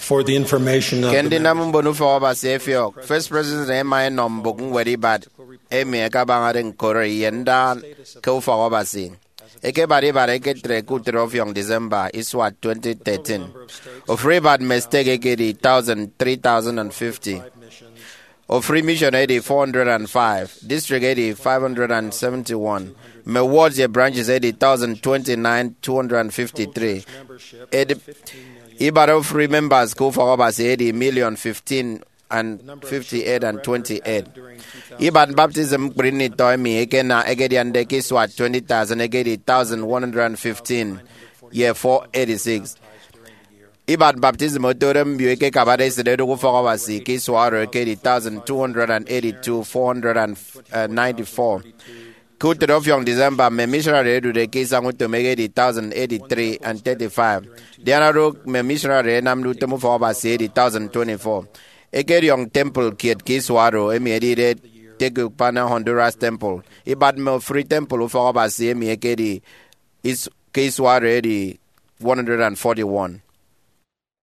for the information of the Kendi members. namun bonu for ba sefiok. First President Emma nom bokun wedi bad. Emi ka bangaren kore yenda ko for ba si. Eke bari bare ke tre kutro of December is what 2013. Of free bad mistake eke di 3,050. Of free mission 405. District 571. Me wards ye branches 1,029 253. Ibaro free members go for over 80,015 and 58 and 28. Iban baptism brini toimi ekena egedi ande kiswa 20,000 egedi 1,115 year 486. Iban baptism otorem biweke kabade sededo go for over si kiswa egedi 1,282 494. Kutre of young December, me missionary to the case to make 1,083 and 35. Diana me missionary nam to move over 80,024. Eke young temple kid Kiswaro, emi take Pana Honduras temple. Ibad me free temple for over see me ekedi is Kiswaro 141.